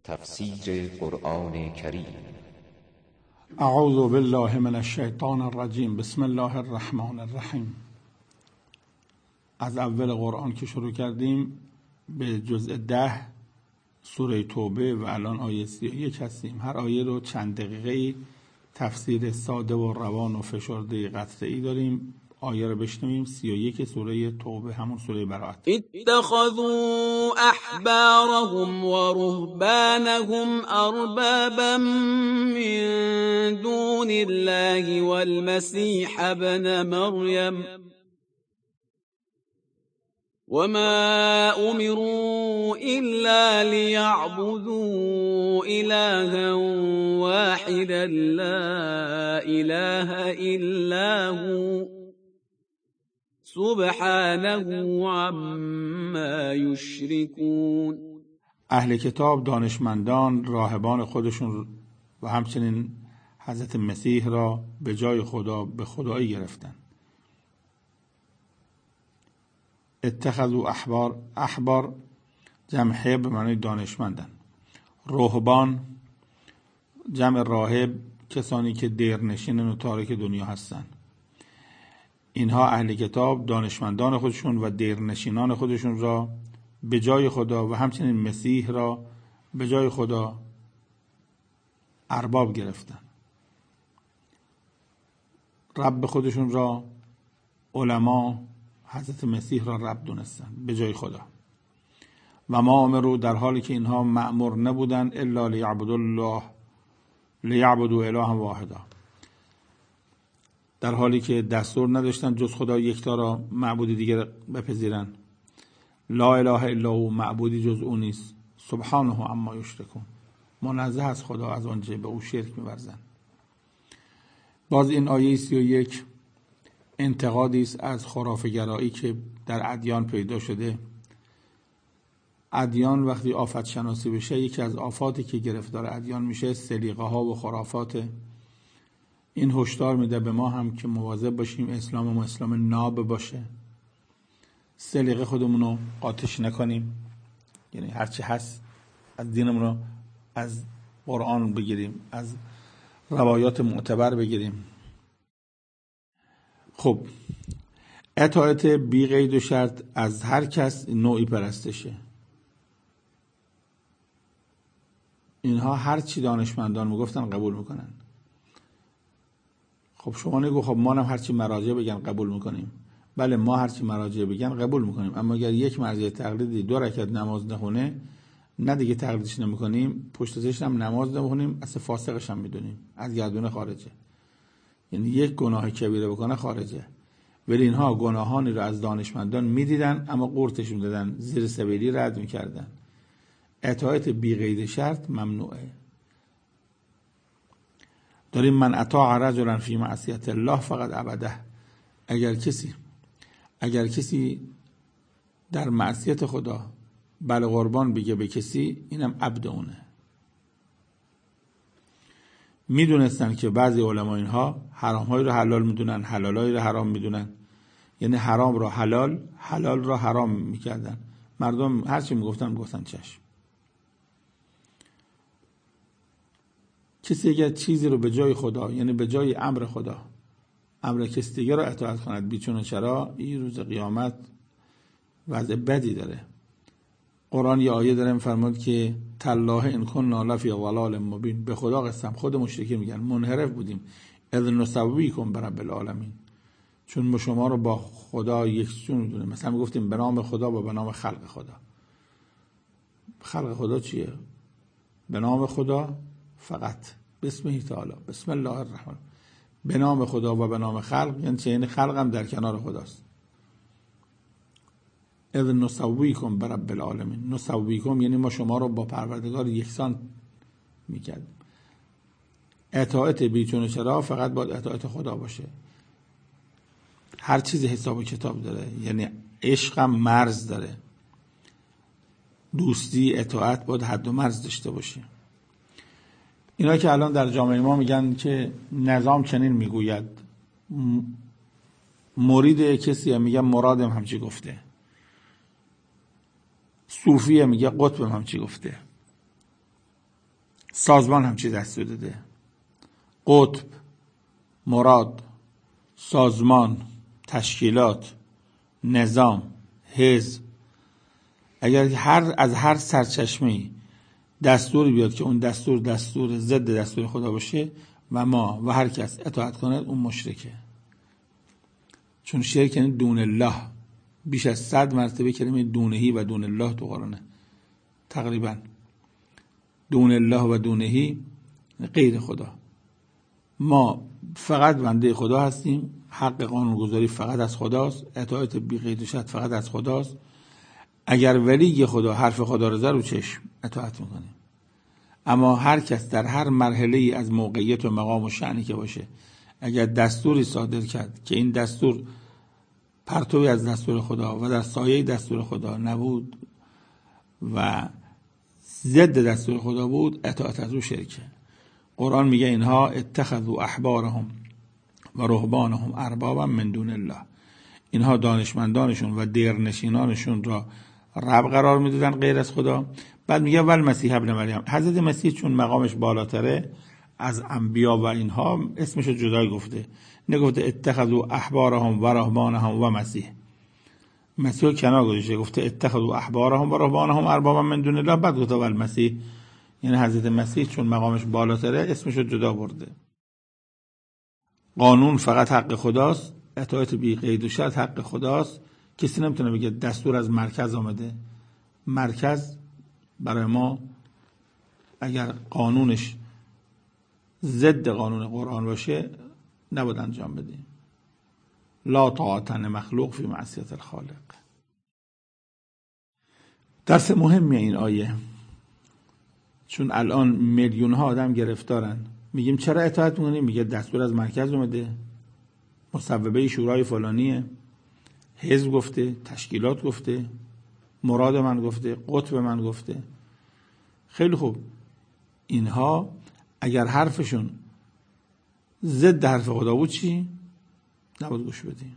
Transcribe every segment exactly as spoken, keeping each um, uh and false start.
تفسیر قرآن کریم. اعوذ بالله من الشیطان الرجیم. بسم الله الرحمن الرحیم. از اول قرآن که شروع کردیم به جزء ده سوره توبه و الان آیه سی و یک هستیم. هر آیه رو چند دقیقه تفسیر ساده و روان و فشرده قطعی داریم. آیه رو بشنویم. سی و یک سوره توبه، همون سوره براءت. اتخذوا احبارهم و رهبانهم اربابا من دون الله والمسيح ابن مريم وما امروا الا ليعبدوا الها واحدا لا اله الا هو سبحانه عما یشرکون. اهل کتاب دانشمندان راهبان خودشون و همچنین حضرت مسیح را به جای خدا به خدایی گرفتن. اتخذوا احبار، احبار جمع حبر به معنی دانشمندن. رهبان جمع راهب، کسانی که دیرنشین و تارک دنیا هستن. اینها اهل کتاب دانشمندان خودشون و دیرنشینان خودشون را به جای خدا و همچنین مسیح را به جای خدا ارباب گرفتن. رب خودشون را علما حضرت مسیح را رب دونستن به جای خدا. و ما امروا، در حالی که اینها مأمور نبودن، الا لیعبدوا الله لیعبدوا الها واحدا، در حالی که دستور نداشتن جز خدا یکتا را معبودی دیگر بپذیرن. لا اله الا هو، معبودی جز او نیست. سبحانه عما یشرکون، منزه از خدا از آنچه به او شرک می‌ورزند. باز این آیه سی و یک انتقادی است از خرافه‌گرایی که در ادیان پیدا شده. ادیان وقتی آفت شناسی بشه، یکی از آفاتی که گرفتار ادیان میشه سلیقه ها و خرافات. این هشدار میده به ما هم که مواظب باشیم اسلام ما اسلام ناب باشه، سلیقه خودمون رو قاطش نکنیم، یعنی هرچی هست از دینمون رو از قرآن بگیریم، از روایات معتبر بگیریم. خب، اطاعت بی قید و شرط از هر کس نوعی پرستشه. اینها هر چی دانشمندان میگفتن قبول میکنن. خب شما نگو خب ما هم هرچی مراجع بگن قبول میکنیم. بله، ما هرچی مراجع بگن قبول میکنیم، اما اگر یک مرجع تقلیدی دو رکعت نماز نخونه، نه دیگه تقلیدش نمیکنیم، پشت سرش هم نماز نمیخونیم، اصلا فاسقش هم میدونیم، از گردون خارجه. یعنی یک گناه کبیره بکنه خارجه. ولی اینها گناهانی رو از دانشمندان میدیدن اما قورتش میدادن، زیر سبیلی رد میکردن. اطاعت بی قید شرط ممنوعه. داریم من اطاع رجلا فی معصیت الله فقط عبده. اگر کسی اگر کسی در معصیت خدا بله قربان بگه به کسی، اینم عبد اونه. میدونستن که بعضی علما اینها حرام های رو حلال میدونن، حلال های رو حرام میدونن، یعنی حرام را حلال، حلال را حرام میکردن. مردم هرچی میگفتن میگفتن چشم. کسی اگر چیزی رو به جای خدا، یعنی به جای امر خدا، امر کسی دیگر رو اطاعت کند بیچون و چرا، این روز قیامت وضع بدی داره. قرآن یه آیه داره میفرماد که تالله ان کنا لفی ضلال مبین، به خدا قسم خود مشرکین میگن منحرف بودیم، اذ نسویکم برب العالمین، چون ما شما رو با خدا یکسون میدونیم. مثلا میگفتیم به نام خدا و به نام خلق خدا. خلق خدا چیه؟ به نام خدا فقط، بسم تعالی، بسم الله الرحمن، به نام خدا و به نام خلق، یعنی چه؟ یعنی خلق هم در کنار خداست. اذ نسویکم برب العالمین، نسویکم یعنی ما شما رو با پروردگار یکسان میکردیم. اطاعت بیچون و چرا فقط باید اطاعت خدا باشه. هر چیزی حساب و کتاب داره، یعنی عشق هم مرز داره. دوستی، اطاعت باید حد و مرز داشته باشه. اینا که الان در جامعه ما میگن که نظام چنین میگوید، مرید کسی میگه مرادم همچی گفته، صوفیه میگه قطبم همچی گفته. سازمان هم چی دستور داده؟ قطب، مراد، سازمان، تشکیلات، نظام، حزب. اگر هر از هر سرچشمه‌ای دستوری بیاد که اون دستور دستور ضد دستور خدا باشه و ما و هر کس اطاعت کنه، اون مشرکه. چون شرک یعنی دون الله. بیش از صد مرتبه کلمه دونهی و دون الله تو قرآنه. تقریبا دون الله و دونهی غیر خدا. ما فقط بنده خدا هستیم، حق قانونگذاری فقط از خداست، اطاعت بی قید و شرط فقط از خداست. اگر ولی خدا حرف خدا رو زد رو چشم اطاعت میکنیم. اما هر کس در هر مرحله ای از موقعیت و مقام و شأنی که باشه، اگر دستوری صادر کرد که این دستور پرتوی از دستور خدا و در سایه دستور خدا نبود و ضد دستور خدا بود، اطاعت از او شرکه. قرآن میگه اینها اتخذوا احبارهم و رهبانهم اربابا من دون الله. اینها دانشمندانشون و دیرنشینانشون را رب قرار میدادن غیر از خدا. بعد میگه ول مسیح ابن مریم. حضرت مسیح چون مقامش بالاتره از انبیا و اینها، اسمش رو جدا گفته، نگفته اتخذوا احبارهم و رهبانهم و مسیح. مسیح رو کنار گذاشته، گفته اتخذوا احبارهم و رهبانهم اربابا من دون الله، بعد گفته ول مسیح. یعنی حضرت مسیح چون مقامش بالاتره اسمش رو جدا برده. قانون فقط حق خداست، اطاعت بی قید و شرط حق خداست. کسی نمیتونه بگه دستور از مرکز آمده. مرکز برای ما اگر قانونش ضد قانون قرآن باشه نباید انجام بدیم. لا طاعت مخلوق فی معصیت الخالق. درس مهمی این آیه، چون الان میلیون ها آدم گرفتارن. میگیم چرا اطاعت میکنیم؟ میگه دستور از مرکز اومده، مصوبه شورای فلانیه، حزب گفته، تشکیلات گفته، مراد من گفته، قطب من گفته. خیلی خوب، اینها اگر حرفشون ضد حرف خدا بود چی؟ نباید گوش بدیم.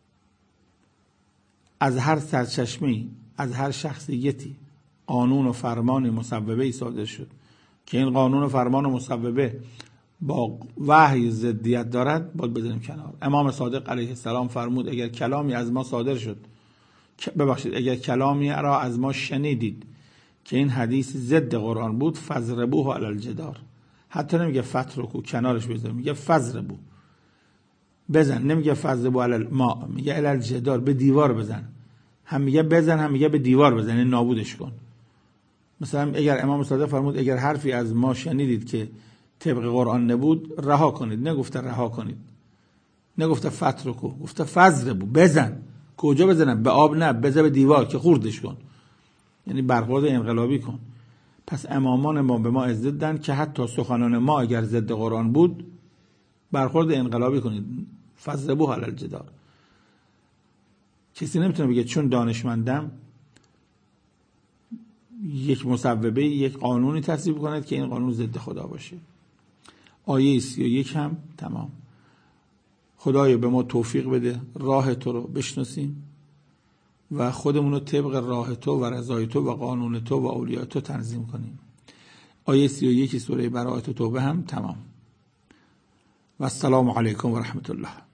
از هر سرچشمه‌ای، از هر شخصیتی قانون و فرمان مصوبه‌ای صادر شد که این قانون و فرمان و مصوبه با وحی ضدیت دارد، باید بذاریم کنار. امام صادق علیه السلام فرمود اگر کلامی از ما صادر شد، ببخشید اگر کلامی را از ما شنیدید که این حدیث ضد قرآن بود، فضربوه علی الجدار. حتی نمیگه فترکو کنارش بذار، میگه فضربو بزن، نمیگه فضربو علی الماء، میگه علی الجدار، به دیوار بزن. هم میگه بزن، هم میگه به دیوار بزن، یعنی نابودش کن. مثلا اگر امام صادق فرمود اگر حرفی از ما شنیدید که طبق قرآن نبود، رها کنید. نگفته رها کنید، نگفته فترکو، گفته فضربو، بزن. کجا بزنم؟ به آب نه، بزن به دیوار که خوردش کن، یعنی برخورد انقلابی کن. پس امامان ما به ما عزت دادن که حتی سخنان ما اگر ضد قرآن بود، برخورد انقلابی کنید. فضربوه علی الجدار. کسی نمیتونه بگه چون دانشمندم یک مصوبه، یک قانونی تصویب کند که این قانون ضد خدا باشه. آیه سی و یک هم تمام. خدایا به ما توفیق بده راه تو رو بشناسیم و خودمون رو طبق راه تو و رضای تو و قانون تو و اولیاء تو تنظیم کنیم. آیه سی و یک سوره براءة توبه هم تمام. و السلام علیکم و رحمت الله.